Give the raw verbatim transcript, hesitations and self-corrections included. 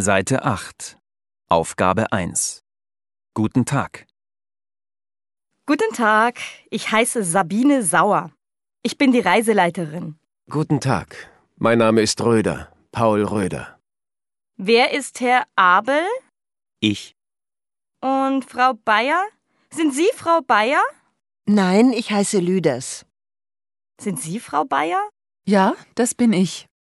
Seite acht. Aufgabe eins. Guten Tag. Guten Tag, ich heiße Sabine Sauer. Ich bin die Reiseleiterin. Guten Tag, mein Name ist Röder, Paul Röder. Wer ist Herr Abel Ich. und Frau Bayer? Sind Sie Frau Bayer? Nein, ich heiße Lüders. Sind Sie Frau Bayer? Ja, das bin ich.